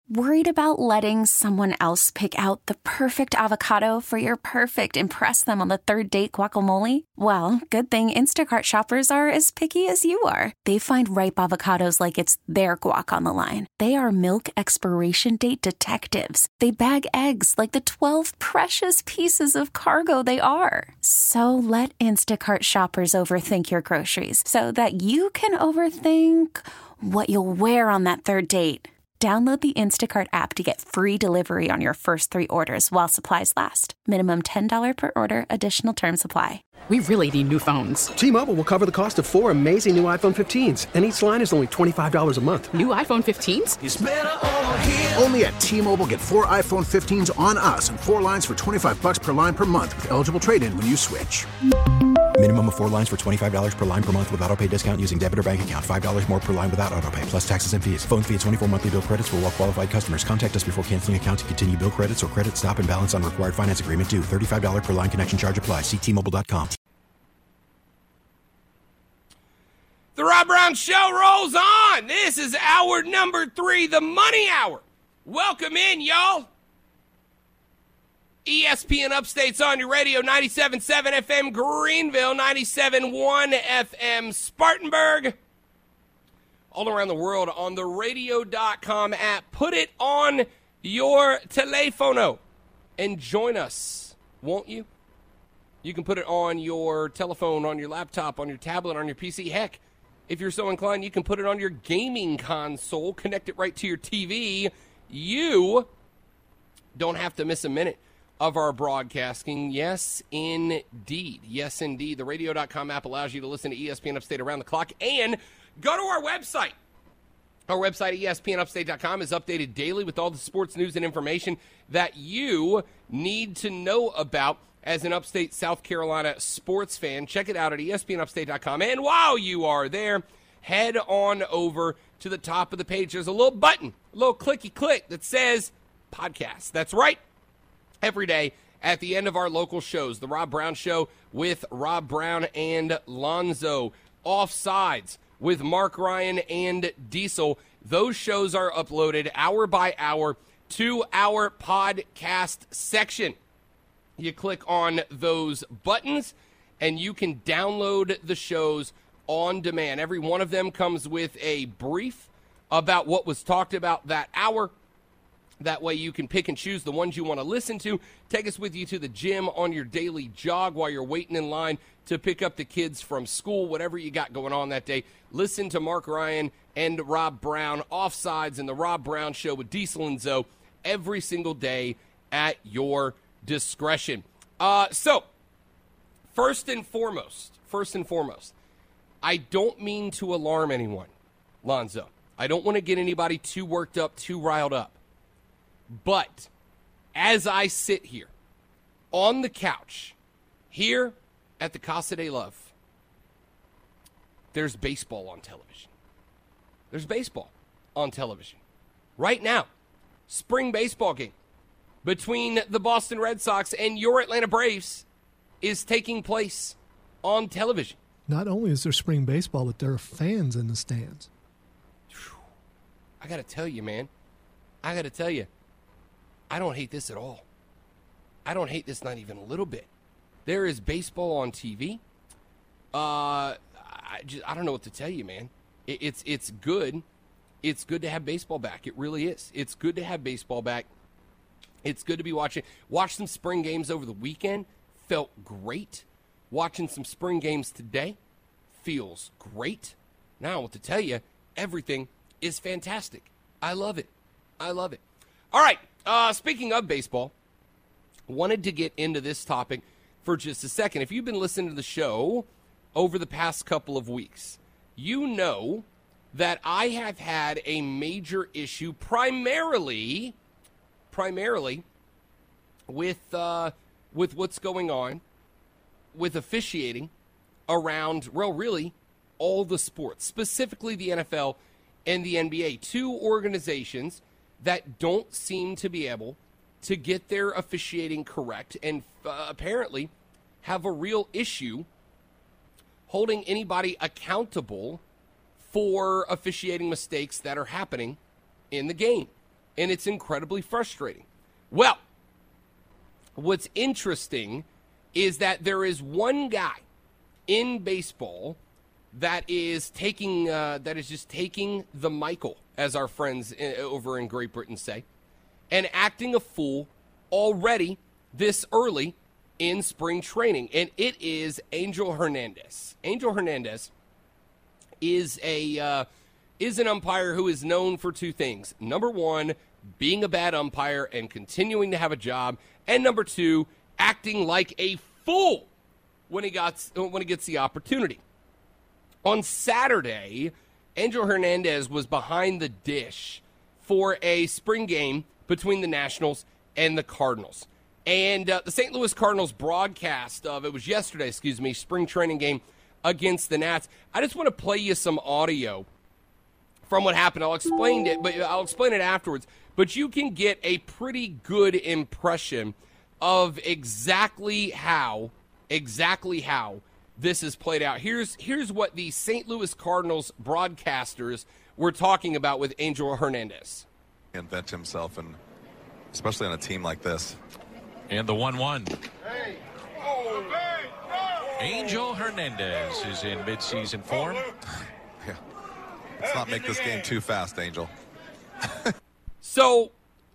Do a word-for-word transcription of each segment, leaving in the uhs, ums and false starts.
Worried about letting someone else pick out the perfect avocado for your perfect impress them on the third date guacamole? Well, good thing Instacart shoppers are as picky as you are. They find ripe avocados like it's their guac on the line. They are milk expiration date detectives. They bag eggs like the twelve precious pieces of cargo they are. So let Instacart shoppers overthink your groceries so that you can overthink what you'll wear on that third date. Download the Instacart app to get free delivery on your first three orders while supplies last. Minimum ten dollars per order. Additional terms apply. We really need new phones. T-Mobile will cover the cost of four amazing new iPhone fifteens, and each line is only twenty-five dollars a month. New iPhone fifteens? It's better over here. Only at T-Mobile, get four iPhone fifteens on us and four lines for twenty-five dollars per line per month with eligible trade-in when you switch. Minimum of four lines for twenty-five dollars per line per month with autopay discount using debit or bank account. five dollars more per line without autopay, plus taxes and fees. Phone fee at twenty-four monthly bill credits for well-qualified customers. Contact us before canceling account to continue bill credits or credit stop and balance on required finance agreement due. thirty-five dollars per line connection charge applies. See T Mobile dot com. The Rob Brown Show rolls on. This is hour number three, the Money Hour. Welcome in, y'all. E S P N Upstate's on your radio, ninety-seven point seven F M Greenville, ninety-seven point one F M Spartanburg. All around the world on the radio dot com app. Put it on your telefono and join us, won't you? You can put it on your telephone, on your laptop, on your tablet, on your P C. Heck, if you're so inclined, you can put it on your gaming console, connect it right to your T V. You don't have to miss a minute of our broadcasting. Yes, indeed. Yes, indeed. The radio dot com app allows you to listen to E S P N Upstate around the clock and go to our website. Our website, E S P N upstate dot com, is updated daily with all the sports news and information that you need to know about as an upstate South Carolina sports fan. Check it out at E S P N upstate dot com. And while you are there, head on over to the top of the page. There's a little button, a little clicky click that says podcast. That's right. Every day at the end of our local shows, the Rob Brown Show with Rob Brown and Lonzo, Offsides with Mark Ryan and Diesel. Those shows are uploaded hour by hour to our podcast section. You click on those buttons and you can download the shows on demand. Every one of them comes with a brief about what was talked about that hour. That way you can pick and choose the ones you want to listen to. Take us with you to the gym on your daily jog while you're waiting in line to pick up the kids from school, whatever you got going on that day. Listen to Mark Ryan and Rob Brown, Offsides, and the Rob Brown Show with Diesel and Zoe every single day at your discretion. Uh, so, first and foremost, first and foremost, I don't mean to alarm anyone, Lonzo. I don't want to get anybody too worked up, too riled up. But as I sit here on the couch here at the Casa de Love, there's baseball on television. There's baseball on television. Right now, spring baseball game between the Boston Red Sox and your Atlanta Braves is taking place on television. Not only is there spring baseball, but there are fans in the stands. I got to tell you, man. I got to tell you. I don't hate this at all. I don't hate this not even a little bit. There is baseball on T V. Uh, I just I don't know what to tell you, man. It, it's it's good. It's good to have baseball back. It really is. It's good to have baseball back. It's good to be watching. Watch some spring games over the weekend. Felt great. Watching some spring games today feels great. Now, what to tell you, everything is fantastic. I love it. I love it. All right. Uh, speaking of baseball, wanted to get into this topic for just a second. If you've been listening to the show over the past couple of weeks, you know that I have had a major issue primarily, primarily with uh, with what's going on with officiating around, well, really all the sports, specifically the N F L and the N B A, two organizations that don't seem to be able to get their officiating correct and uh, apparently have a real issue holding anybody accountable for officiating mistakes that are happening in the game. and it's incredibly frustrating. Well, what's interesting is that there is one guy in baseball that is taking uh, that is just taking the Michael, as our friends in, over in Great Britain say, and acting a fool already this early in spring training, and it is Angel Hernandez. Angel Hernandez is a uh, is an umpire who is known for two things. Number one, being a bad umpire and continuing to have a job, and number two, acting like a fool when he got when he gets the opportunity. On Saturday, Angel Hernandez was behind the dish for a spring game between the Nationals and the Cardinals. And uh, the Saint Louis Cardinals broadcast of, it was yesterday, excuse me, spring training game against the Nats. I just want to play you some audio from what happened. I'll explain it, but I'll explain it afterwards. But you can get a pretty good impression of exactly how, exactly how this is played out. Here's here's what the Saint Louis Cardinals broadcasters were talking about with Angel Hernandez. Invent himself, and especially on a team like this. And the one one. Angel Hernandez is in midseason form. Yeah. Let's not make this game too fast, Angel. So,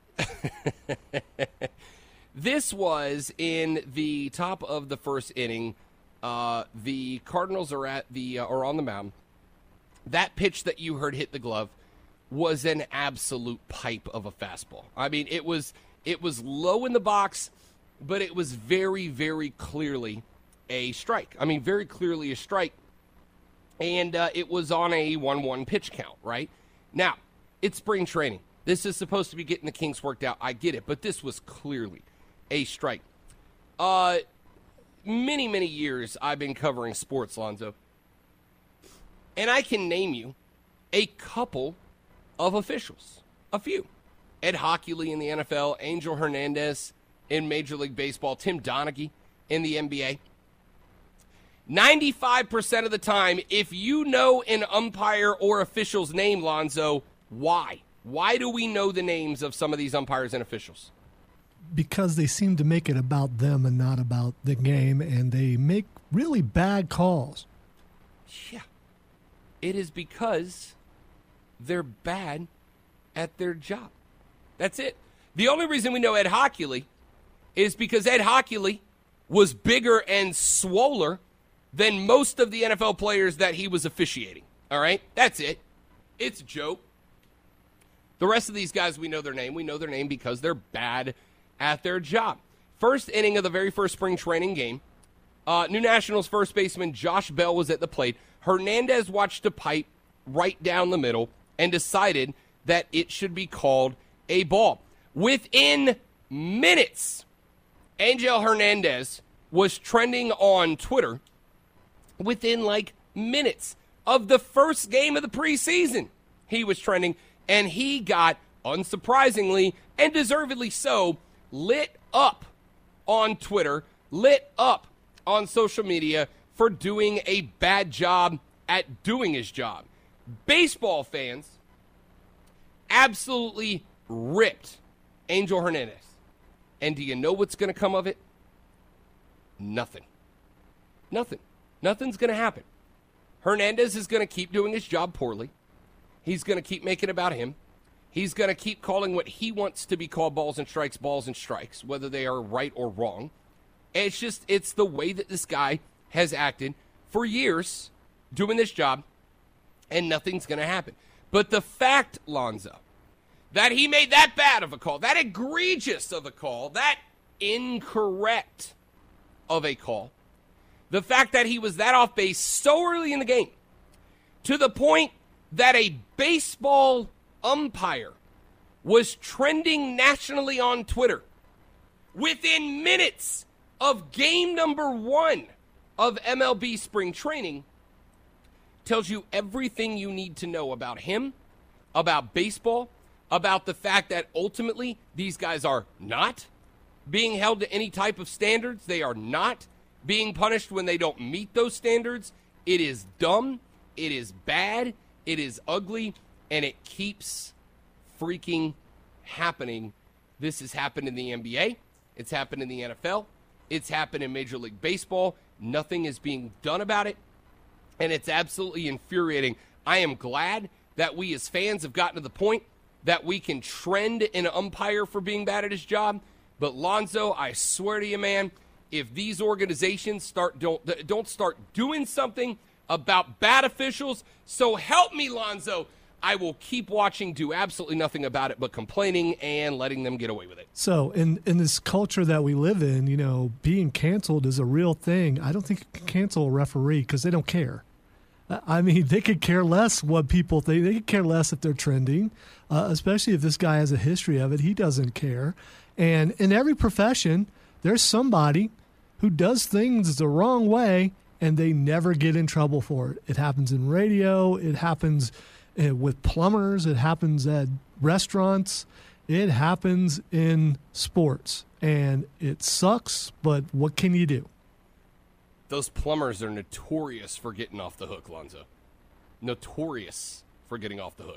this was in the top of the first inning. Uh, the Cardinals are at the uh, are on the mound. That pitch that you heard hit the glove was an absolute pipe of a fastball. I mean, it was it was low in the box, but it was very, very clearly a strike. I mean, very clearly a strike. And uh, it was on a one one pitch count, right? Now, it's spring training. This is supposed to be getting the kinks worked out. I get it, but this was clearly a strike. Uh, many, many years I've been covering sports, Lonzo. And I can name you a couple of officials. A few. Ed Hockley in the N F L, Angel Hernandez in Major League Baseball, Tim Donaghy in the N B A. ninety-five percent of the time, if you know an umpire or official's name, Lonzo, why? Why do we know the names of some of these umpires and officials? Because they seem to make it about them and not about the game, and they make really bad calls. Yeah. It is because they're bad at their job. That's it. The only reason we know Ed Hockley is because Ed Hockley was bigger and swoller than most of the N F L players that he was officiating. All right? That's it. It's a joke. The rest of these guys, we know their name. We know their name because they're bad at their job. First inning of the very first spring training game, uh, New Nationals first baseman Josh Bell was at the plate. Hernandez watched a pipe right down the middle and decided that it should be called a ball. Within minutes, Angel Hernandez was trending on Twitter within like minutes of the first game of the preseason. He was trending, and he got, unsurprisingly and deservedly so, lit up on Twitter, lit up on social media for doing a bad job at doing his job. Baseball fans absolutely ripped Angel Hernandez. And do you know what's going to come of it? Nothing. Nothing. Nothing's going to happen. Hernandez is going to keep doing his job poorly. He's going to keep making it about him. He's going to keep calling what he wants to be called balls and strikes, balls and strikes, whether they are right or wrong. And it's just, it's the way that this guy has acted for years doing this job, and nothing's going to happen. But the fact, Lonzo, that he made that bad of a call, that egregious of a call, that incorrect of a call, the fact that he was that off base so early in the game, to the point that a baseball umpire was trending nationally on Twitter within minutes of game number one of M L B spring training, tells you everything you need to know about him, about baseball, about the fact that ultimately these guys are not being held to any type of standards. They are not being punished when they don't meet those standards. It is dumb. It is bad. It is ugly. And it keeps freaking happening. This has happened in the N B A. It's happened in the N F L. It's happened in Major League Baseball. Nothing is being done about it, and it's absolutely infuriating. I am glad that we as fans have gotten to the point that we can trend an umpire for being bad at his job. But Lonzo, I swear to you, man, if these organizations start don't don't start doing something about bad officials, so help me, Lonzo, I will keep watching, do absolutely nothing about it but complaining and letting them get away with it. So in, in this culture that we live in, you know, being canceled is a real thing. I don't think you can cancel a referee because they don't care. I mean, they could care less what people think. They could care less if they're trending, uh, especially if this guy has a history of it. He doesn't care. And in every profession, there's somebody who does things the wrong way, and they never get in trouble for it. It happens in radio. It happens uh, with plumbers. It happens at restaurants. It happens in sports. And it sucks, but what can you do? Those plumbers are notorious for getting off the hook, Lonzo. Notorious for getting off the hook.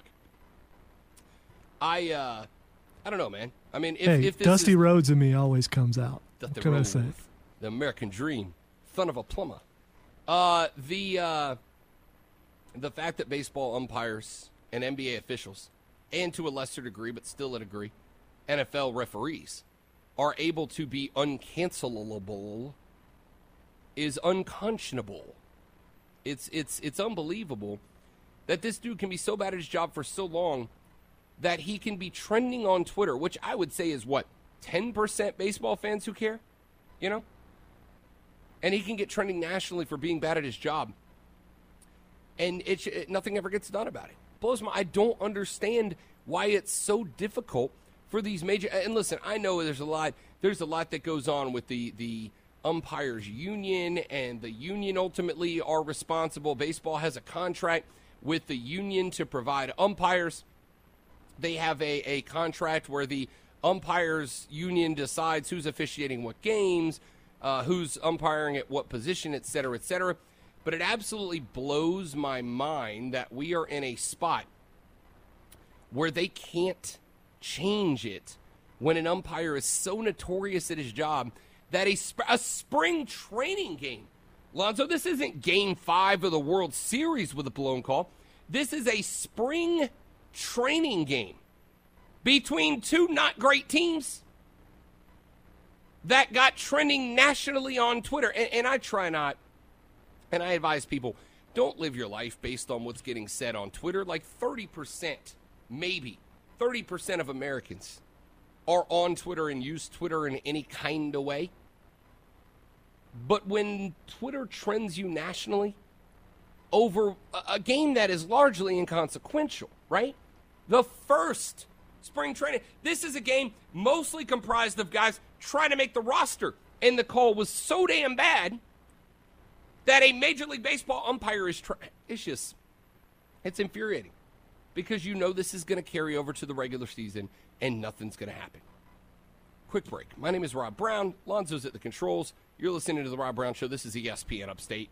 I, uh, I don't know, man. I mean, if, hey, if this Dusty is, Rhodes in me always comes out. What can I say? The American dream, son of a plumber. Uh, the uh, the fact that baseball umpires and N B A officials, and to a lesser degree, but still a degree, N F L referees, are able to be uncancelable is unconscionable. It's it's it's unbelievable that this dude can be so bad at his job for so long that he can be trending on Twitter, which I would say is what, ten percent baseball fans who care, you know? And he can get trending nationally for being bad at his job. And it, it nothing ever gets done about it. Blows my I don't understand why it's so difficult for these major and listen, I know there's a lot there's a lot that goes on with the the umpires union, and the union ultimately are responsible. Baseball has a contract with the union to provide umpires. They have a, a contract where the umpires union decides who's officiating what games, uh, who's umpiring at what position, et cetera, et cetera. But it absolutely blows my mind that we are in a spot where they can't change it when an umpire is so notorious at his job that a, sp- a spring training game, Lonzo, this isn't game five of the World Series with a blown call. This is a spring training game between two not great teams that got trending nationally on Twitter. And, and I try not, and I advise people, don't live your life based on what's getting said on Twitter. Like thirty percent, maybe thirty percent of Americans are on Twitter and use Twitter in any kind of way. But when Twitter trends you nationally over a game that is largely inconsequential, right? The first spring training. This is a game mostly comprised of guys trying to make the roster. And the call was so damn bad that a Major League Baseball umpire is trying. It's just, it's infuriating. Because you know this is going to carry over to the regular season and nothing's going to happen. Quick break. My name is Rob Brown. Lonzo's at the controls. You're listening to The Rob Brown Show. This is E S P N Upstate.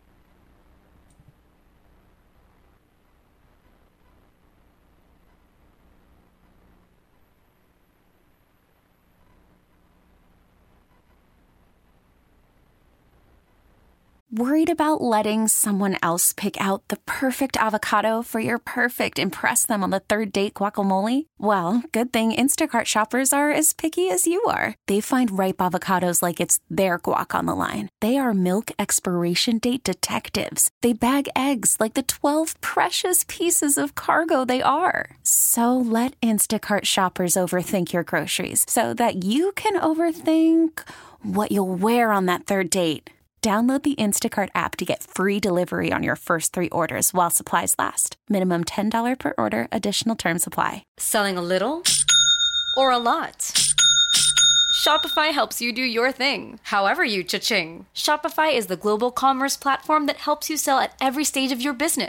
Worried about letting someone else pick out the perfect avocado for your perfect impress them on the third date guacamole? Well, good thing Instacart shoppers are as picky as you are. They find ripe avocados like it's their guac on the line. They are milk expiration date detectives. They bag eggs like the twelve precious pieces of cargo they are. So let Instacart shoppers overthink your groceries so that you can overthink what you'll wear on that third date. Download the Instacart app to get free delivery on your first three orders while supplies last. Minimum ten dollars per order. Additional terms apply. Selling a little or a lot? Shopify helps you do your thing, however you cha-ching. Shopify is the global commerce platform that helps you sell at every stage of your business.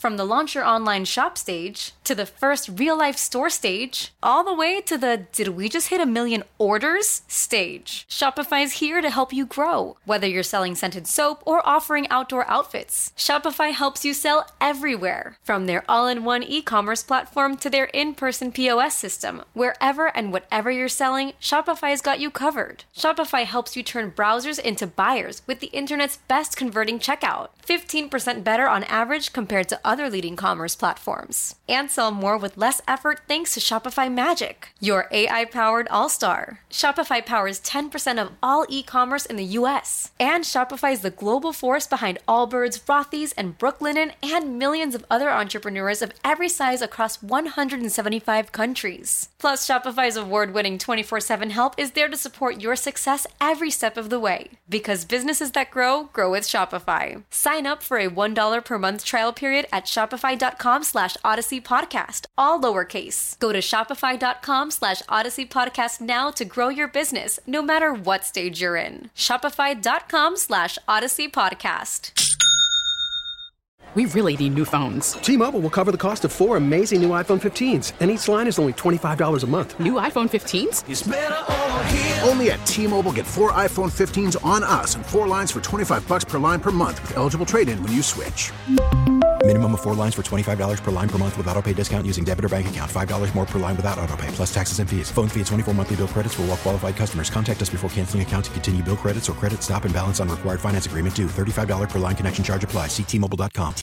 From the launch your online shop stage, to the first real-life store stage, all the way to the did we just hit a million orders stage. Shopify's here to help you grow. Whether you're selling scented soap or offering outdoor outfits, Shopify helps you sell everywhere. From their all-in-one e-commerce platform to their in-person P O S system, wherever and whatever you're selling, Shopify's got you covered. Shopify helps you turn browsers into buyers with the internet's best converting checkout, fifteen percent better on average compared to other leading commerce platforms. And sell more with less effort thanks to Shopify Magic, your A I-powered all-star. Shopify powers ten percent of all e-commerce in the U S. And Shopify is the global force behind Allbirds, Rothy's, and Brooklinen, and millions of other entrepreneurs of every size across one hundred seventy-five countries. Plus, Shopify's award-winning twenty-four seven help is there to support your success every step of the way. Because businesses that grow, grow with Shopify. Sign up for a one dollar per month trial period at shopify.com slash Odyssey Podcast, all lowercase. Go to shopify.com slash Odyssey Podcast now to grow your business, no matter what stage you're in. Shopify.com slash Odyssey Podcast. We really need new phones. T-Mobile will cover the cost of four amazing new iPhone fifteens, and each line is only twenty-five dollars a month. New iPhone fifteens? It's better over here. Only at T-Mobile, get four iPhone fifteens on us and four lines for twenty-five bucks per line per month with eligible trade-in when you switch. Minimum of four lines for twenty-five dollars per line per month with autopay discount using debit or bank account. five dollars more per line without autopay, plus taxes and fees. Phone fee at twenty-four monthly bill credits for well-qualified customers. Contact us before canceling account to continue bill credits or credit stop and balance on required finance agreement due. thirty-five dollars per line connection charge applies. See T Mobile dot com.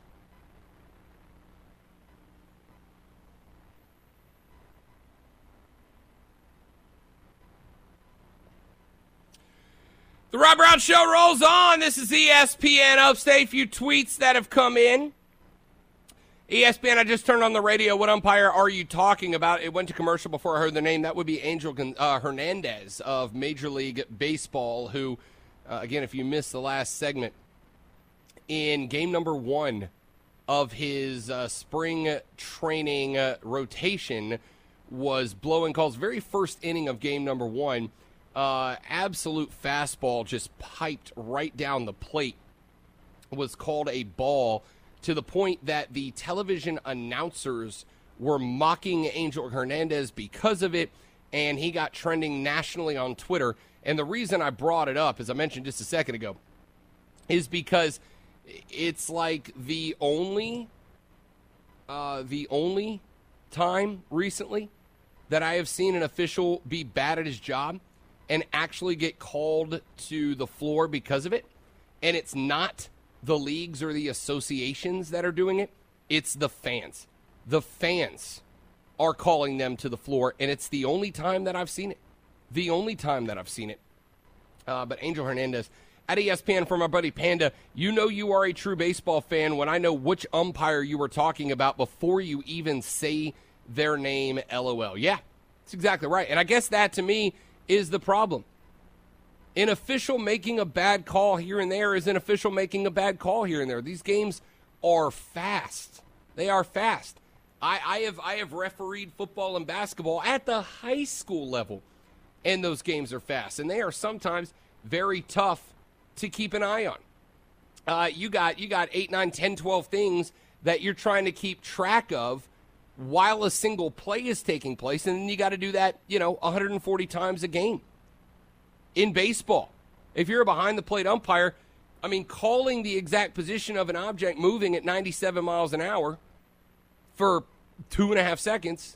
The Rob Brown Show rolls on. This is E S P N Upstate. A few tweets that have come in. E S P N, I just turned on the radio. What umpire are you talking about? It went to commercial before I heard the name. That would be Angel uh, Hernandez of Major League Baseball, who, uh, again, if you missed the last segment, in game number one of his uh, spring training uh, rotation was blowing calls. Very first inning of game number one. Uh, absolute fastball just piped right down the plate, was called a ball to the point that the television announcers were mocking Angel Hernandez because of it, and he got trending nationally on Twitter. And the reason I brought it up, as I mentioned just a second ago, is because it's like the only, uh, the only time recently that I have seen an official be bad at his job and actually get called to the floor because of it. And it's not the leagues or the associations that are doing it. It's the fans. The fans are calling them to the floor, and it's the only time that I've seen it. The only time that I've seen it. Uh, but Angel Hernandez at E S P N, from our buddy Panda, you know you are a true baseball fan when I know which umpire you were talking about before you even say their name, LOL. Yeah, that's exactly right. And I guess that, to me, is the problem. An official making a bad call here and there is an official making a bad call here and there. These games are fast. They are fast. I, I have I have refereed football and basketball at the high school level, and those games are fast, and they are sometimes very tough to keep an eye on. Uh, you got you got eight, nine, ten, twelve things that you're trying to keep track of while a single play is taking place, and then you got to do that, you know, one hundred forty times a game. In baseball, if you're a behind-the-plate umpire, I mean, calling the exact position of an object moving at ninety-seven miles an hour for two and a half seconds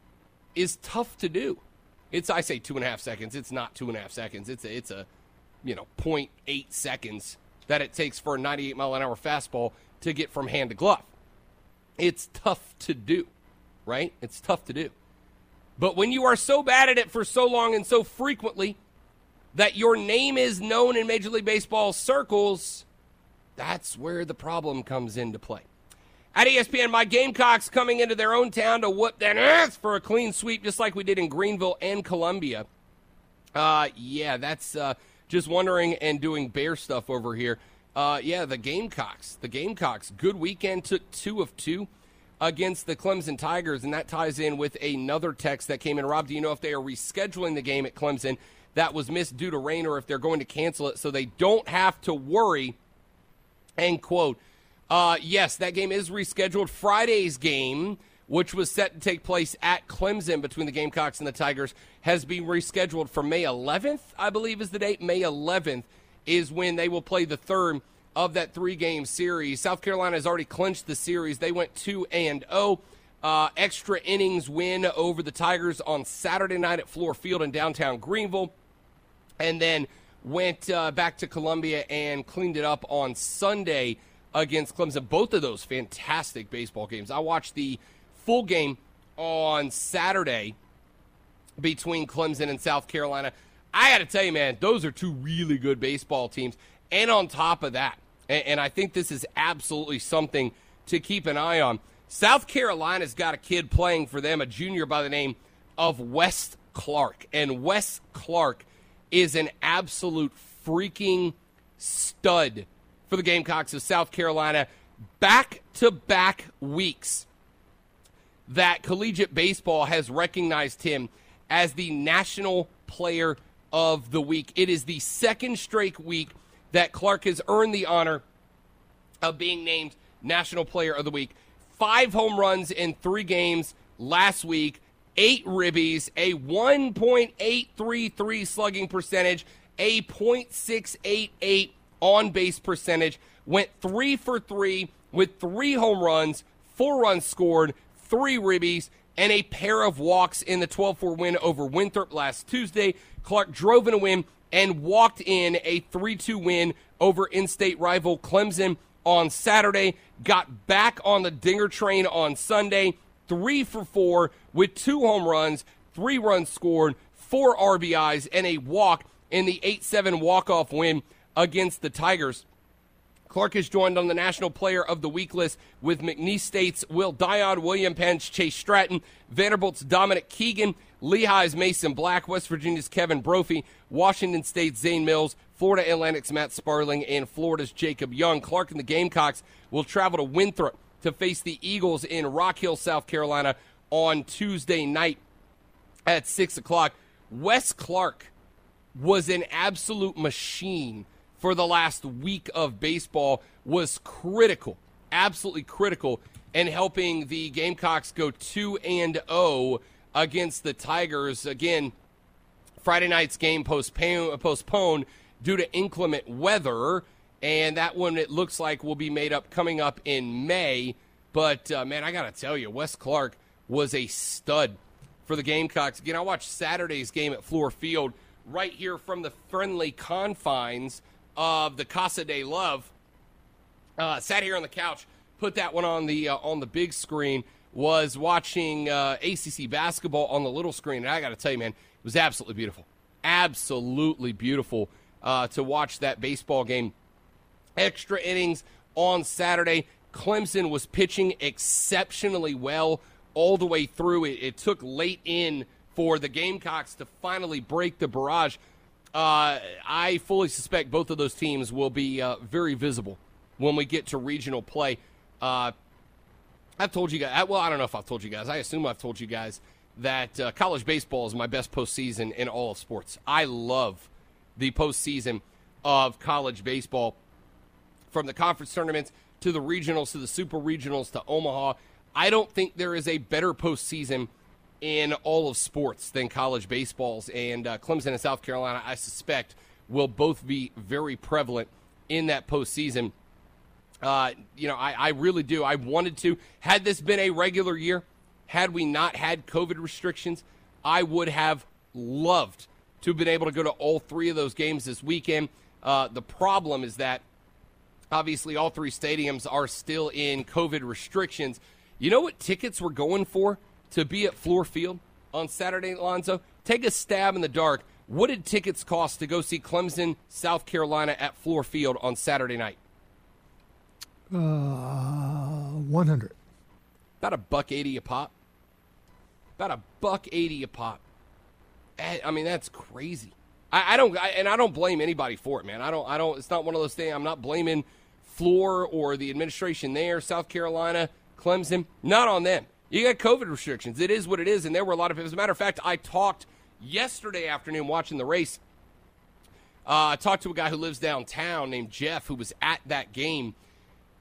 is tough to do. It's, I say two and a half seconds. It's not two and a half seconds. It's a, it's a, you know, zero point eight seconds that it takes for a ninety-eight mile an hour fastball to get from hand to glove. It's tough to do, right? It's tough to do. But when you are so bad at it for so long and so frequently that your name is known in Major League Baseball circles, that's where the problem comes into play. At E S P N, my Gamecocks coming into their own town to whoop that ass for a clean sweep, just like we did in Greenville and Columbia. Uh, yeah, that's uh, just wondering and doing bear stuff over here. Uh, yeah, the Gamecocks. The Gamecocks, good weekend, took two of two against the Clemson Tigers, and that ties in with another text that came in. Rob, do you know if they are rescheduling the game at Clemson that was missed due to rain, or if they're going to cancel it so they don't have to worry? And quote, Uh, yes, that game is rescheduled. Friday's game, which was set to take place at Clemson between the Gamecocks and the Tigers, has been rescheduled for May eleventh, I believe is the date. May eleventh is when they will play the third of that three-game series. South Carolina has already clinched the series. They went two and oh. Uh, extra innings win over the Tigers on Saturday night at Fluor Field in downtown Greenville, and then went uh, back to Columbia and cleaned it up on Sunday against Clemson. Both of those fantastic baseball games. I watched the full game on Saturday between Clemson and South Carolina. I got to tell you, man, those are two really good baseball teams. And on top of that, and, and I think this is absolutely something to keep an eye on, South Carolina's got a kid playing for them, a junior by the name of Wes Clark. And Wes Clark is an absolute freaking stud for the Gamecocks of South Carolina. Back-to-back weeks that collegiate baseball has recognized him as the National Player of the Week. It is the second straight week that Clark has earned the honor of being named National Player of the Week. Five home runs in three games last week, eight ribbies, a one point eight three three slugging percentage, a point six eight eight on-base percentage, went three for three with three home runs, four runs scored, three ribbies, and a pair of walks in the twelve four win over Winthrop last Tuesday. Clark drove in a win and walked in a three two win over in-state rival Clemson on Saturday, got back on the Dinger train on Sunday, three for four with two home runs, three runs scored, four R B Is, and a walk in the eight seven walk-off win against the Tigers. Clark is joined on the National Player of the Week list with McNeese State's Will Dion, William Pence, Chase Stratton, Vanderbilt's Dominic Keegan, Lehigh's Mason Black, West Virginia's Kevin Brophy, Washington State's Zane Mills, Florida Atlantic's Matt Sparling, and Florida's Jacob Young. Clark and the Gamecocks will travel to Winthrop to face the Eagles in Rock Hill, South Carolina on Tuesday night at six o'clock. Wes Clark was an absolute machine for the last week of baseball, was critical, absolutely critical, in helping the Gamecocks go two and oh against the Tigers. Again, Friday night's game postponed, postponed due to inclement weather, and that one, it looks like, will be made up coming up in May. But, uh, man, I got to tell you, Wes Clark was a stud for the Gamecocks. Again, I watched Saturday's game at Fluor Field right here from the friendly confines of the Casa de Love. Uh, sat here on the couch, put that one on the uh, on the big screen, was watching uh, A C C basketball on the little screen, and I got to tell you, man, it was absolutely beautiful. Absolutely beautiful uh, to watch that baseball game. Extra innings on Saturday. Clemson was pitching exceptionally well all the way through. It, it took late in for the Gamecocks to finally break the barrage. Uh, I fully suspect both of those teams will be uh, very visible when we get to regional play. Uh, I've told you guys, well, I don't know if I've told you guys. I assume I've told you guys that uh, college baseball is my best postseason in all of sports. I love the postseason of college baseball, from the conference tournaments to the regionals to the super regionals to Omaha. I don't think there is a better postseason in all of sports than college baseballs, and uh, Clemson and South Carolina, I suspect, will both be very prevalent in that postseason. Uh, you know, I, I really do. I wanted to. Had this been a regular year, had we not had COVID restrictions, I would have loved to have been able to go to all three of those games this weekend. Uh, the problem is that, obviously, all three stadiums are still in COVID restrictions. You know what tickets were going for to be at Fluor Field on Saturday, Alonzo? Take a stab in the dark. What did tickets cost to go see Clemson, South Carolina at Fluor Field on Saturday night? Uh, one hundred. About a buck eighty a pop. About a buck eighty a pop. I mean, that's crazy. I, I don't, I, and I don't blame anybody for it, man. I don't, I don't. It's not one of those things. I'm not blaming Fluor or the administration there, South Carolina, Clemson. Not on them. You got COVID restrictions. It is what it is, and there were a lot of. As a matter of fact, I talked yesterday afternoon watching the race. Uh, I talked to a guy who lives downtown named Jeff, who was at that game.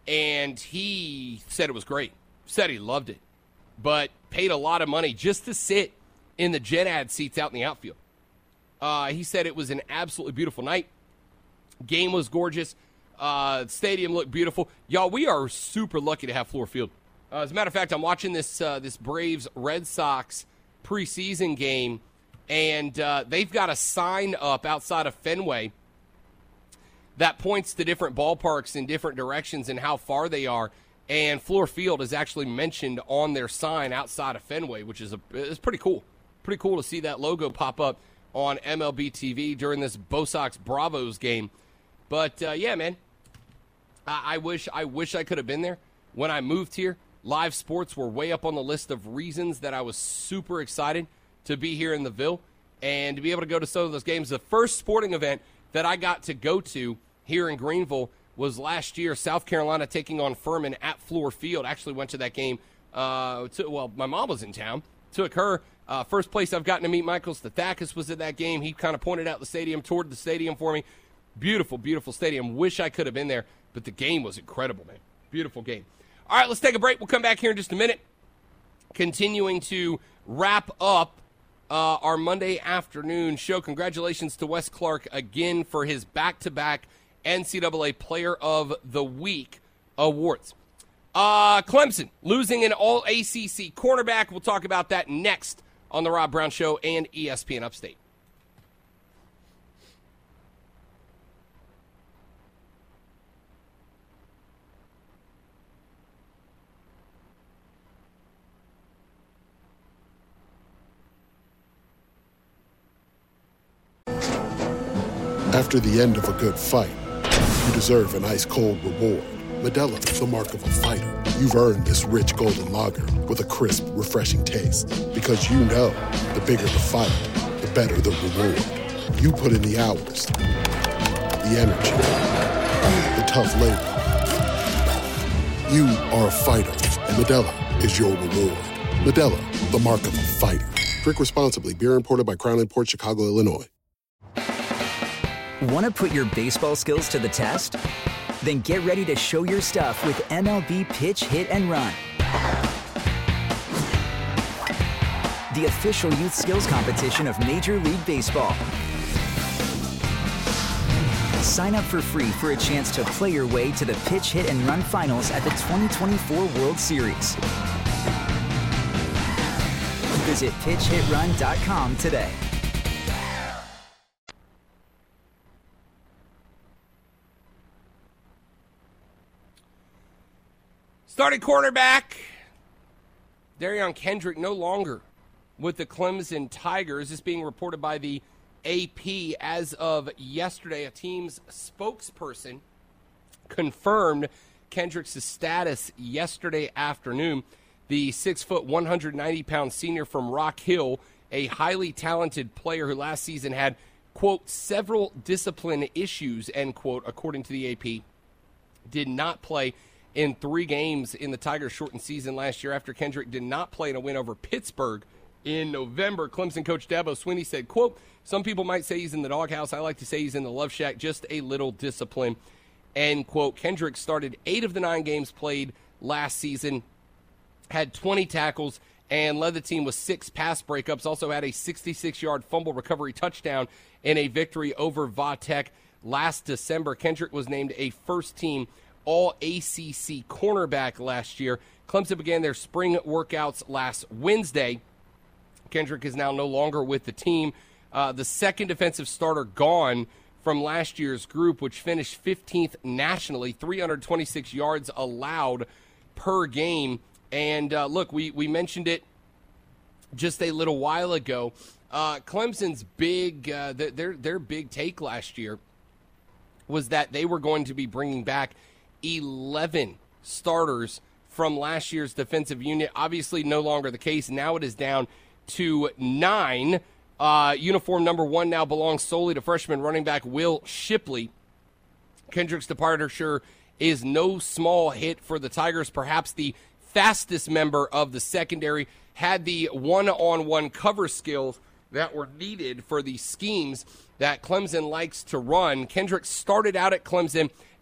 and he said it was great. Said he loved it, but paid a lot of money just to sit in the Gen Ad seats out in the outfield. Uh, he said it was an absolutely beautiful night. Game was gorgeous. Uh, stadium looked beautiful. Y'all, we are super lucky to have Fluor Field. Uh, as a matter of fact, I'm watching this uh, this Braves-Red Sox preseason game, and uh, they've got a sign up outside of Fenway that points to different ballparks in different directions and how far they are. And Fluor Field is actually mentioned on their sign outside of Fenway, which is a, it's pretty cool. Pretty cool to see that logo pop up on M L B T V during this Bo Sox Bravos game. But, uh, yeah, man, I, I wish I wish I could have been there. When I moved here, live sports were way up on the list of reasons that I was super excited to be here in the Ville and to be able to go to some of those games. The first sporting event that I got to go to here in Greenville was last year, South Carolina taking on Furman at Fluor Field. Actually went to that game. Uh, to, well, my mom was in town. Took her. Uh, first place I've gotten to meet Michael Stathakis was at that game. He kind of pointed out the stadium, toured the stadium for me. Beautiful, beautiful stadium. Wish I could have been there, but the game was incredible, man. Beautiful game. All right, let's take a break. We'll come back here in just a minute. Continuing to wrap up uh, our Monday afternoon show. Congratulations to Wes Clark again for his back-to-back N C double A Player of the Week awards. Uh, Clemson losing an all-A C C cornerback. We'll talk about that next on the Rob Brown Show and E S P N Upstate. After the end of a good fight, you deserve an ice-cold reward. Modelo is the mark of a fighter. You've earned this rich golden lager with a crisp, refreshing taste. Because you know, the bigger the fight, the better the reward. You put in the hours, the energy, the tough labor. You are a fighter, and Modelo is your reward. Modelo, the mark of a fighter. Drink responsibly. Beer imported by Crown Imports, Chicago, Illinois. Want to put your baseball skills to the test? Then get ready to show your stuff with M L B Pitch, Hit, and Run. The official youth skills competition of Major League Baseball. Sign up for free for a chance to play your way to the Pitch, Hit, and Run finals at the twenty twenty-four World Series. Visit pitch hit run dot com today. Starting quarterback, Darion Kendrick no longer with the Clemson Tigers. This being reported by the A P as of yesterday. A team's spokesperson confirmed Kendrick's status yesterday afternoon. The six foot, one hundred ninety pound senior from Rock Hill, a highly talented player who last season had, quote, several discipline issues, end quote, according to the A P, did not play in three games in the Tigers' shortened season last year after Kendrick did not play in a win over Pittsburgh in November. Clemson coach Dabo Swinney said, quote, some people might say he's in the doghouse. I like to say he's in the love shack, just a little discipline, end quote. Kendrick started eight of the nine games played last season, had twenty tackles, and led the team with six pass breakups. Also had a sixty-six yard fumble recovery touchdown in a victory over Vatech last December. Kendrick was named a first-team All-A C C cornerback last year. Clemson began their spring workouts last Wednesday. Kendrick is now no longer with the team. Uh, the second defensive starter gone from last year's group, which finished fifteenth nationally, three hundred twenty-six yards allowed per game. And, uh, look, we, we mentioned it just a little while ago. Uh, Clemson's big, uh, their, their big take last year was that they were going to be bringing back eleven starters from last year's defensive unit. Obviously no longer the case. Now it is down to nine. Uh, uniform number one now belongs solely to freshman running back Will Shipley. Kendrick's departure is no small hit for the Tigers. Perhaps the fastest member of the secondary, had the one-on-one cover skills that were needed for the schemes that Clemson likes to run. Kendrick started out at Clemson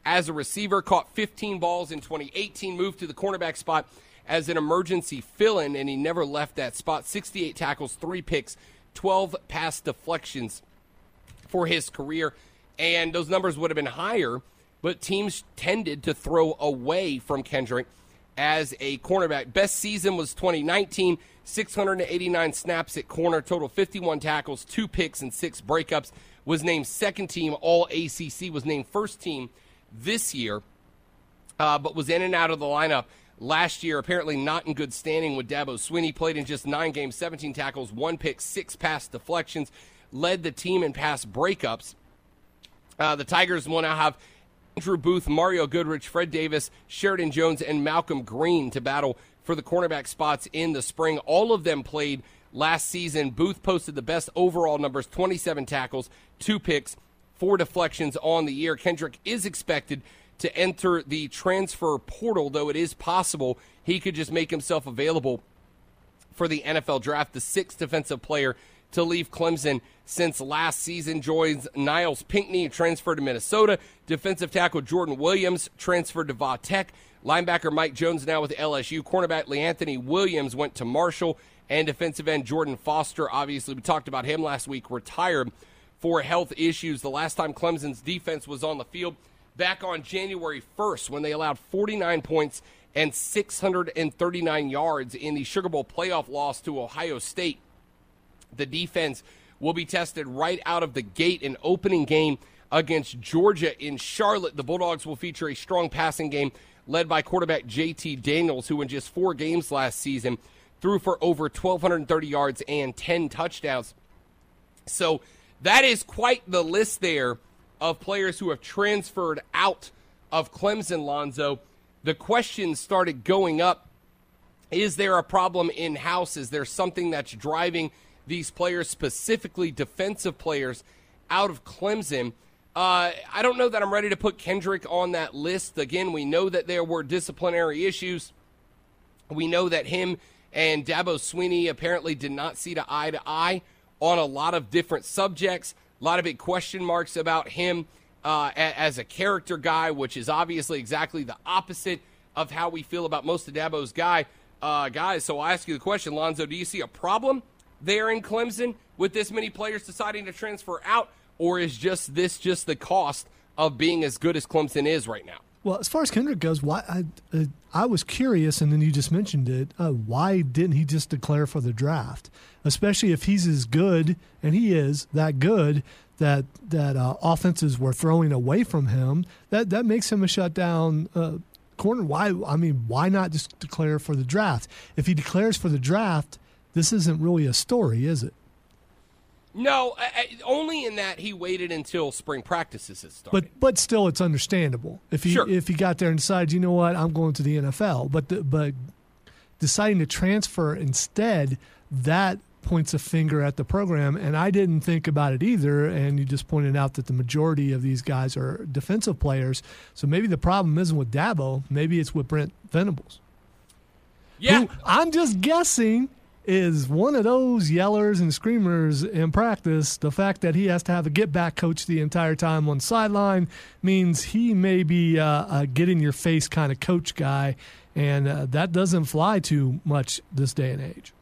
as a receiver, caught fifteen balls in twenty eighteen, moved to the cornerback spot as an emergency fill-in, and he never left that spot. sixty-eight tackles, three picks, twelve pass deflections for his career, and those numbers would have been higher, but teams tended to throw away from Kendrick as a cornerback. Best season was twenty nineteen, six hundred eighty-nine snaps at corner, total fifty-one tackles, two picks, and six breakups. Was named second team All A C C, was named first team this year, uh, but was in and out of the lineup last year. Apparently not in good standing with Dabo Swinney. Played in just nine games, seventeen tackles, one pick, six pass deflections. Led the team in pass breakups. Uh, the Tigers will now have Andrew Booth, Mario Goodrich, Fred Davis, Sheridan Jones, and Malcolm Green to battle for the cornerback spots in the spring. All of them played last season. Booth posted the best overall numbers, twenty-seven tackles, two picks, four deflections on the year. Kendrick is expected to enter the transfer portal, though it is possible he could just make himself available for the N F L draft. The sixth defensive player to leave Clemson since last season joins Niles Pinckney, transferred to Minnesota. Defensive tackle Jordan Williams transferred to Va Tech. Linebacker Mike Jones now with L S U. Cornerback LeAnthony Williams went to Marshall. And defensive end Jordan Foster, obviously we talked about him last week, retired for health issues. The last time Clemson's defense was on the field back on January first when they allowed forty-nine points and six hundred thirty-nine yards in the Sugar Bowl playoff loss to Ohio State. The defense will be tested right out of the gate in opening game against Georgia in Charlotte. The Bulldogs will feature a strong passing game led by quarterback J T Daniels, who in just four games last season threw for over one thousand two hundred thirty yards and ten touchdowns. So that is quite the list there of players who have transferred out of Clemson, Lonzo. The questions started going up. Is there a problem in-house? Is there something that's driving these players, specifically defensive players, out of Clemson? Uh, I don't know that I'm ready to put Kendrick on that list. Again, we know that there were disciplinary issues. We know that him and Dabo Swinney apparently did not see to eye to eye on a lot of different subjects. A lot of big question marks about him uh, a- as a character guy, which is obviously exactly the opposite of how we feel about most of Dabo's guy uh, guys. So I'll ask you the question, Lonzo, do you see a problem there in Clemson with this many players deciding to transfer out, or is just this just the cost of being as good as Clemson is right now? Well, as far as Kendrick goes, why I uh, I was curious, and then you just mentioned it. Uh, why didn't he just declare for the draft? Especially if he's as good, and he is that good, that that uh, offenses were throwing away from him. That that makes him a shutdown uh, corner. Why? I mean, why not just declare for the draft? If he declares for the draft, this isn't really a story, is it? No, I, I, only in that he waited until spring practices had started. But but still, it's understandable if he sure. if he got there and decided, you know what, I'm going to the N F L. But the, but deciding to transfer instead, that points a finger at the program. And I didn't think about it either. And you just pointed out that the majority of these guys are defensive players. So maybe the problem isn't with Dabo. Maybe it's with Brent Venables. Yeah, who, I'm just guessing, is one of those yellers and screamers in practice. The fact that he has to have a get-back coach the entire time on the sideline means he may be uh, a get-in-your-face kind of coach guy, and uh, that doesn't fly too much this day and age.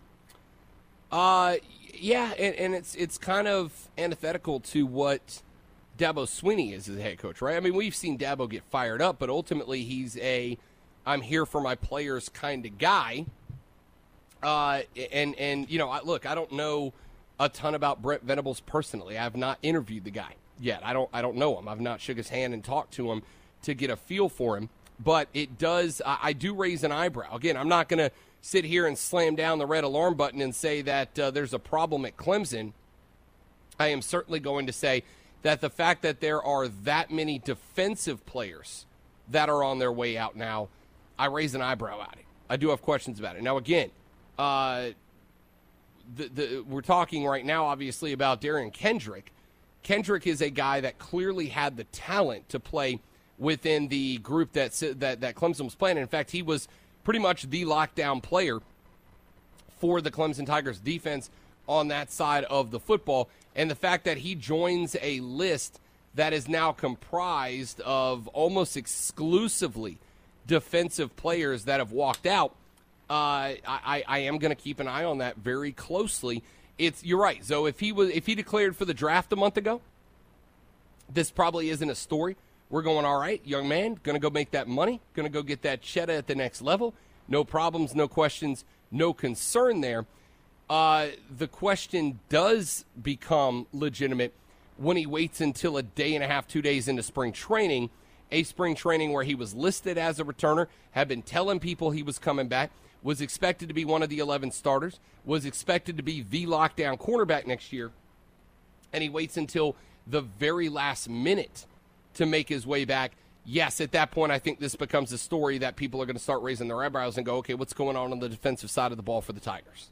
Uh, yeah, and, and it's it's kind of antithetical to what Dabo Swinney is as a head coach, right? I mean, we've seen Dabo get fired up, but ultimately he's a I'm here for my players kind of guy. Uh, and, and you know, I, look, I don't know a ton about Brent Venables personally. I have not interviewed the guy yet. I don't I don't know him. I've not shook his hand and talked to him to get a feel for him. But it does, I, I do raise an eyebrow. Again, I'm not going to sit here and slam down the red alarm button and say that uh, there's a problem at Clemson. I am certainly going to say that the fact that there are that many defensive players that are on their way out now, I raise an eyebrow at it. I do have questions about it. Now, again, Uh, the, the, we're talking right now, obviously, about Darian Kendrick. Kendrick is a guy that clearly had the talent to play within the group that that, that Clemson was playing. In fact, he was pretty much the lockdown player for the Clemson Tigers defense on that side of the football. And the fact that he joins a list that is now comprised of almost exclusively defensive players that have walked out, uh, I, I am going to keep an eye on that very closely. It's you're right. So if he was if he declared for the draft a month ago, this probably isn't a story. We're going, all right, young man, going to go make that money, going to go get that cheddar at the next level. No problems, no questions, no concern there. Uh, the question does become legitimate when he waits until a day and a half, two days into spring training, a spring training where he was listed as a returner, had been telling people he was coming back, was expected to be one of the eleven starters, was expected to be the lockdown cornerback next year, and he waits until the very last minute to make his way back. Yes, at that point, I think this becomes a story that people are going to start raising their eyebrows and go, okay, what's going on on the defensive side of the ball for the Tigers?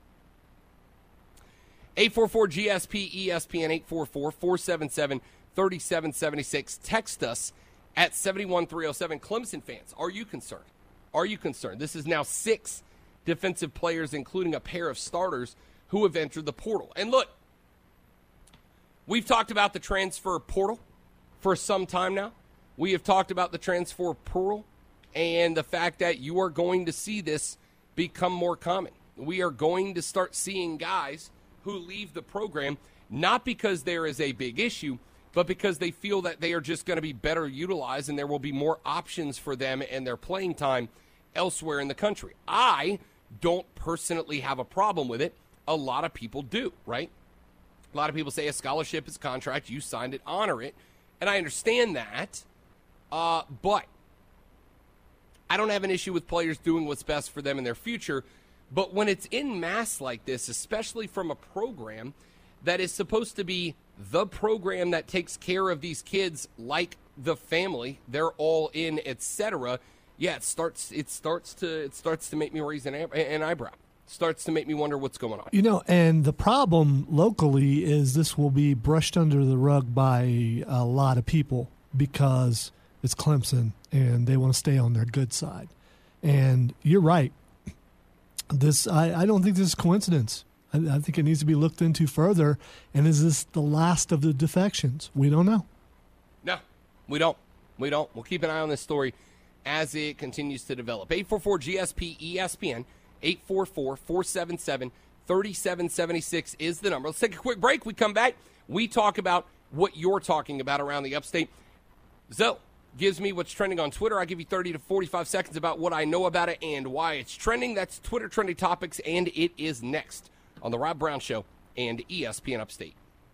eight four four G S P E S P N, eight four four, four seven seven, three seven seven six. Text us at seven one three oh seven. Clemson fans, are you concerned? Are you concerned? This is now six defensive players, including a pair of starters, who have entered the portal. And look, we've talked about the transfer portal for some time now. We have talked about the transfer portal and the fact that you are going to see this become more common. We are going to start seeing guys who leave the program not because there is a big issue, but because they feel that they are just going to be better utilized and there will be more options for them and their playing time elsewhere in the country. I don't personally have a problem with it. A lot of people do, right? A lot of people say a scholarship is a contract. You signed it, honor it. And I understand that. Uh, but I don't have an issue with players doing what's best for them in their future. But when it's in mass like this, especially from a program that is supposed to be the program that takes care of these kids like the family, they're all in, et cetera. Yeah, it starts. It starts to. It starts to make me raise an, an eyebrow. Starts to make me wonder what's going on. You know, and the problem locally is this will be brushed under the rug by a lot of people because it's Clemson and they want to stay on their good side. And you're right. This I, I don't think this is coincidence. I, I think it needs to be looked into further. And is this the last of the defections? We don't know. No, we don't. We don't. We'll keep an eye on this story as it continues to develop. eight four four G S P E S P N, eight four four, four seven seven, three seven seven six is the number. Let's take a quick break. We come back. We talk about what you're talking about around the upstate. Zoe gives me what's trending on Twitter. I give you thirty to forty-five seconds about what I know about it and why it's trending. That's Twitter Trending Topics, and it is next on The Rob Brown Show and E S P N Upstate.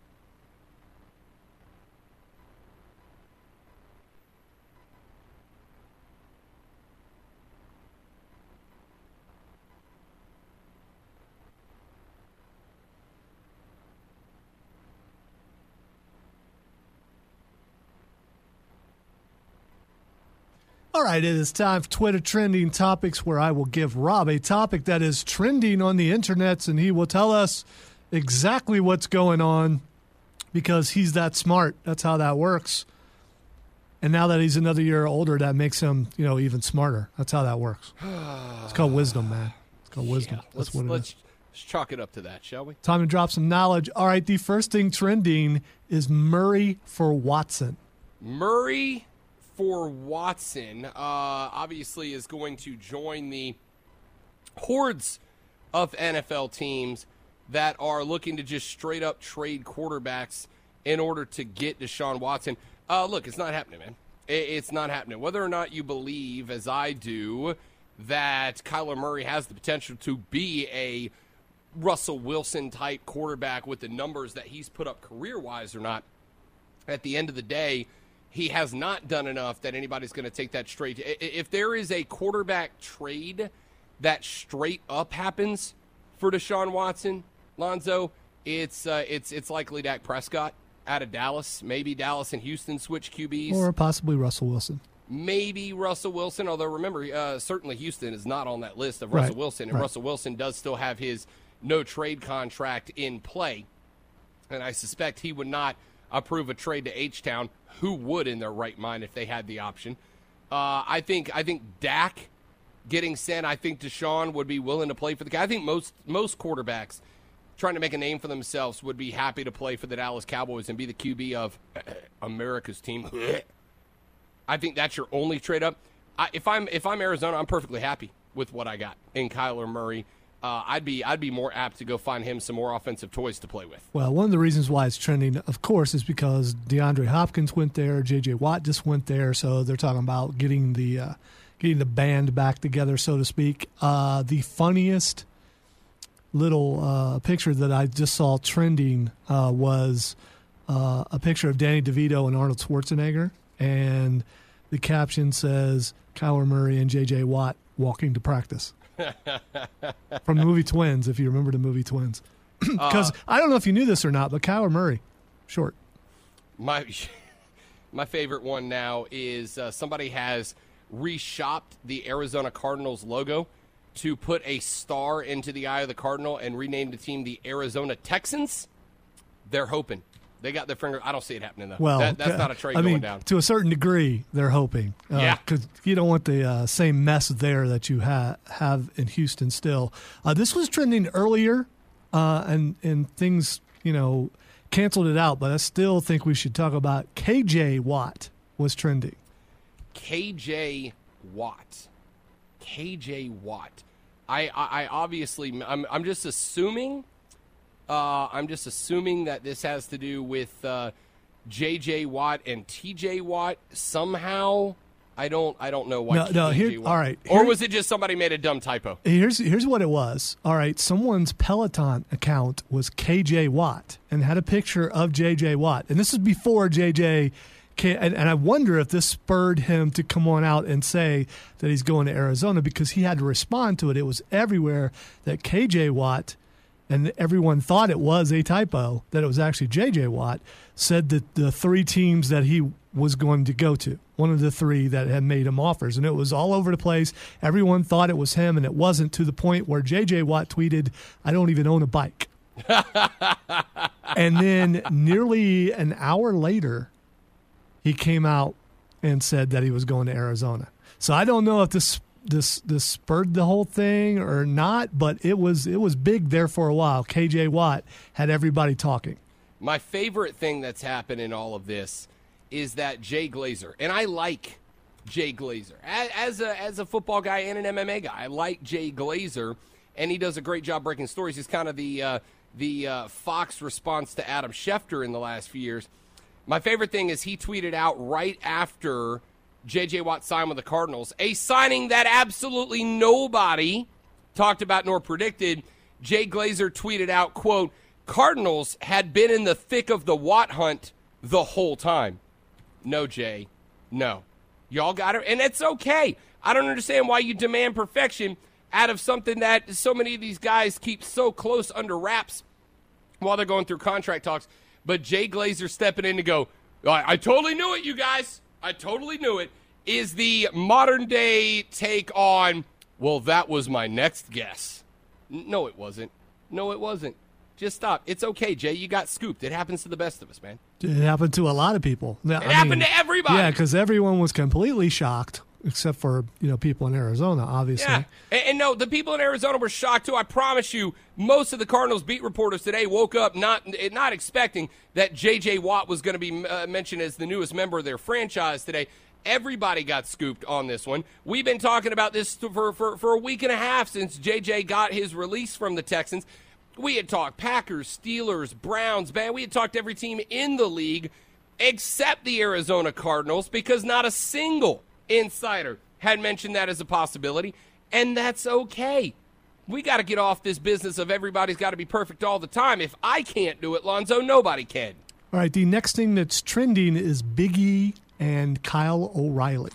All right, it is time for Twitter Trending Topics, where I will give Rob a topic that is trending on the internets, and he will tell us exactly what's going on because he's that smart. That's how that works. And now that he's another year older, that makes him, you know, even smarter. That's how that works. It's called wisdom, man. It's called wisdom. Yeah, That's let's, what it let's is. chalk it up to that, shall we? Time to drop some knowledge. All right, the first thing trending is Murray for Watson. Murray for Watson, uh, obviously is going to join the hordes of N F L teams that are looking to just straight up trade quarterbacks in order to get Deshaun Watson. Uh, look, it's not happening, man. It's not happening. Whether or not you believe, as I do, that Kyler Murray has the potential to be a Russell Wilson-type quarterback with the numbers that he's put up career-wise or not, at the end of the day, he has not done enough that anybody's going to take that straight. If there is a quarterback trade that straight up happens for Deshaun Watson, Lonzo, it's uh, it's it's likely Dak Prescott out of Dallas. Maybe Dallas and Houston switch Q Bs. Or possibly Russell Wilson. Maybe Russell Wilson, although remember, uh, certainly Houston is not on that list of Russell Right, Wilson, and right. Russell Wilson does still have his no-trade contract in play, and I suspect he would not approve a trade to H-Town. Who would in their right mind if they had the option? Uh, I think I think Dak getting sent, I think Deshaun would be willing to play for the guy. I think most most quarterbacks trying to make a name for themselves would be happy to play for the Dallas Cowboys and be the Q B of America's team. I think that's your only trade up. I, if I'm if I'm Arizona, I'm perfectly happy with what I got in Kyler Murray. Uh, I'd be I'd be more apt to go find him some more offensive toys to play with. Well, one of the reasons why it's trending, of course, is because DeAndre Hopkins went there, J J Watt just went there, so they're talking about getting the uh, getting the band back together, so to speak. Uh, the funniest little uh, picture that I just saw trending uh, was uh, a picture of Danny DeVito and Arnold Schwarzenegger, and the caption says, Kyler Murray and J J Watt walking to practice. From the movie Twins, if you remember the movie Twins. Because uh, I don't know if you knew this or not, but Kyler Murray, short. My my favorite one now is uh, somebody has reshopped the Arizona Cardinals logo to put a star into the eye of the Cardinal and renamed the team the Arizona Texans. They're hoping. They got their finger. I don't see it happening, though. Well, that, that's not a trade I going mean, down. To a certain degree, they're hoping. Uh, yeah. Because you don't want the uh, same mess there that you ha- have in Houston still. Uh, this was trending earlier, uh, and, and things, you know, canceled it out. But I still think we should talk about K J Watt was trending. K J Watt. K J Watt. I, I, I obviously, I'm, I'm just assuming... Uh, I'm just assuming that this has to do with uh, J J Watt and T J Watt somehow. I don't. I don't know why. No, no. Here, all right. Here, or was it just somebody made a dumb typo? Here's here's what it was. All right. Someone's Peloton account was K J Watt and had a picture of J J Watt, and this is before J J. And, and I wonder if this spurred him to come on out and say that he's going to Arizona, because he had to respond to it. It was everywhere that K J Watt. And everyone thought it was a typo, that it was actually J J Watt, said that the three teams that he was going to go to, one of the three that had made him offers. And it was all over the place. Everyone thought it was him, and it wasn't, to the point where J J Watt tweeted, I don't even own a bike. And then nearly an hour later, he came out and said that he was going to Arizona. So I don't know if this This this spurred the whole thing or not, but it was it was big there for a while. K J Watt had everybody talking. My favorite thing that's happened in all of this is that Jay Glazer, and I like Jay Glazer as, as a as a football guy and an M M A guy. I like Jay Glazer, and he does a great job breaking stories. He's kind of the uh, the uh, Fox response to Adam Schefter in the last few years. My favorite thing is he tweeted out right after J J Watt signed with the Cardinals, a signing that absolutely nobody talked about nor predicted. Jay Glazer tweeted out, quote, Cardinals had been in the thick of the Watt hunt the whole time. No, Jay, no. Y'all got it, and it's okay. I don't understand why you demand perfection out of something that so many of these guys keep so close under wraps while they're going through contract talks. But Jay Glazer stepping in to go, I, I totally knew it, you guys. I totally knew it, is the modern-day take on, well, that was my next guess. No, it wasn't. No, it wasn't. Just stop. It's okay, Jay. You got scooped. It happens to the best of us, man. It happened to a lot of people. It I happened mean, to everybody. Yeah, because everyone was completely shocked, except for, you know, people in Arizona, obviously. Yeah, and, and no, the people in Arizona were shocked, too. I promise you, most of the Cardinals beat reporters today woke up not not expecting that J J Watt was going to be uh, mentioned as the newest member of their franchise today. Everybody got scooped on this one. We've been talking about this for, for, for a week and a half since J J got his release from the Texans. We had talked Packers, Steelers, Browns, man. We had talked every team in the league except the Arizona Cardinals, because not a single insider had mentioned that as a possibility, and that's okay. We got to get off this business of everybody's got to be perfect all the time. If I can't do it, Lonzo, nobody can. All right, the next thing that's trending is Big E and Kyle O'Reilly.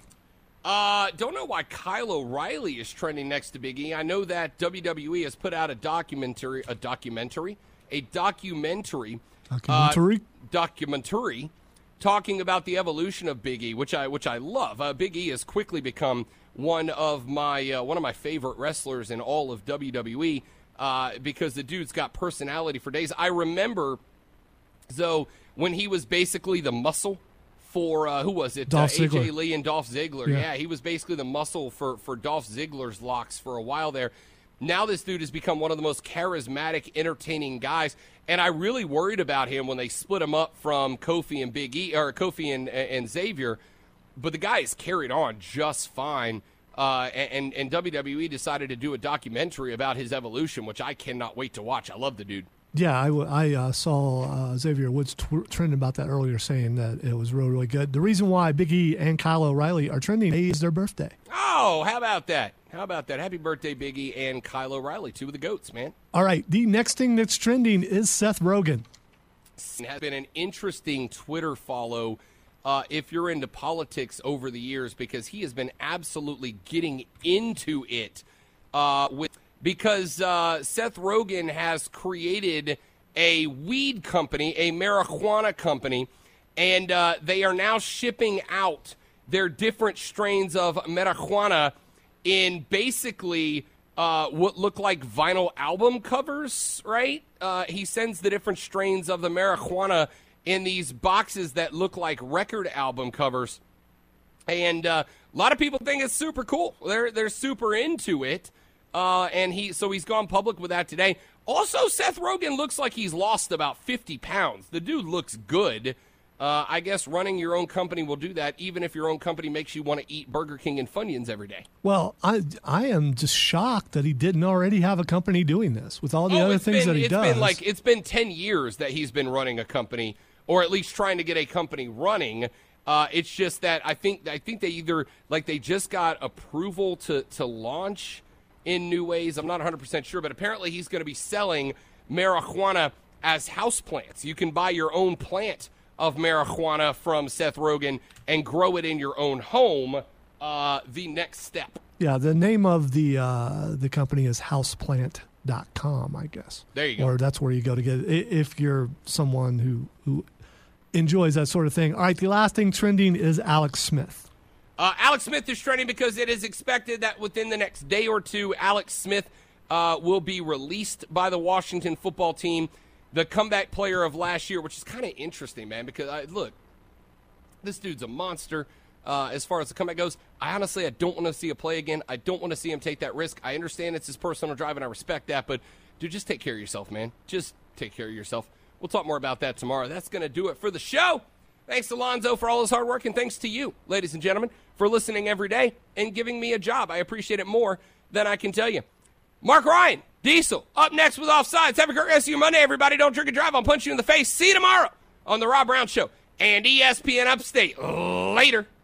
Uh, don't know why Kyle O'Reilly is trending next to Big E. I know that W W E has put out a documentary, a documentary, a documentary, documentary, uh, documentary, talking about the evolution of Big E, which I which I love. Uh, Big E has quickly become one of my uh, one of my favorite wrestlers in all of W W E uh, because the dude's got personality for days. I remember, though, when he was basically the muscle for, uh, who was it? Dolph uh, A J Ziggler. Lee and Dolph Ziggler. Yeah. yeah, he was basically the muscle for, for Dolph Ziggler's locks for a while there. now this dude has become one of the most charismatic, entertaining guys. And I really worried about him when they split him up from Kofi and Big E, or Kofi and, and Xavier. But the guy has carried on just fine. Uh, and, and W W E decided to do a documentary about his evolution, which I cannot wait to watch. I love the dude. Yeah, I, I uh, saw uh, Xavier Woods tw- trending about that earlier, saying that it was really, really good. The reason why Big E and Kyle O'Reilly are trending is their birthday. Oh, how about that? How about that? Happy birthday, Big E and Kyle O'Reilly, two of the GOATs, man. All right, the next thing that's trending is Seth Rogen. It has been an interesting Twitter follow uh, if you're into politics over the years, because he has been absolutely getting into it uh, with because uh, Seth Rogen has created a weed company, a marijuana company, and uh, they are now shipping out their different strains of marijuana in basically uh, what look like vinyl album covers, right? Uh, he sends the different strains of the marijuana in these boxes that look like record album covers. And uh, a lot of people think it's super cool. They're they're super into it. Uh, and he so he's gone public with that today. Also, Seth Rogen looks like he's lost about fifty pounds. The dude looks good. Uh, I guess running your own company will do that, even if your own company makes you want to eat Burger King and Funyuns every day. Well, I I am just shocked that he didn't already have a company doing this with all the oh, other things been, that he it's does. Been like, it's been ten years that he's been running a company, or at least trying to get a company running. Uh, it's just that I think I think they either, like, they just got approval to, to launch in new ways. I'm not one hundred percent sure, but apparently he's going to be selling marijuana as houseplants. You can buy your own plant of marijuana from Seth Rogen and grow it in your own home. Uh, the next step. Yeah, the name of the uh, the company is houseplant dot com, I guess. There you go. Or that's where you go to get it if you're someone who, who enjoys that sort of thing. All right, the last thing trending is Alex Smith. Uh, Alex Smith is trending because it is expected that within the next day or two, Alex Smith uh, will be released by the Washington football team, the comeback player of last year, which is kind of interesting, man, because, I, look, this dude's a monster uh, as far as the comeback goes. I honestly, I don't want to see a play again. I don't want to see him take that risk. I understand it's his personal drive, and I respect that, but, dude, just take care of yourself, man. Just take care of yourself. We'll talk more about that tomorrow. That's going to do it for the show. Thanks to Lonzo for all his hard work, and thanks to you, ladies and gentlemen, for listening every day and giving me a job. I appreciate it more than I can tell you. Mark Ryan, Diesel, up next with Offsides. Have a great rest of your Monday, everybody. Don't drink and drive. I'll punch you in the face. See you tomorrow on The Rob Brown Show and E S P N Upstate. Later.